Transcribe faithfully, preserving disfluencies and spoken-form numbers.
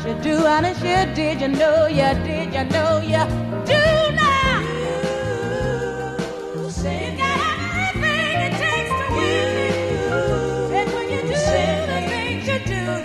She do, honey, she did. You know, yeah, did you know, yeah.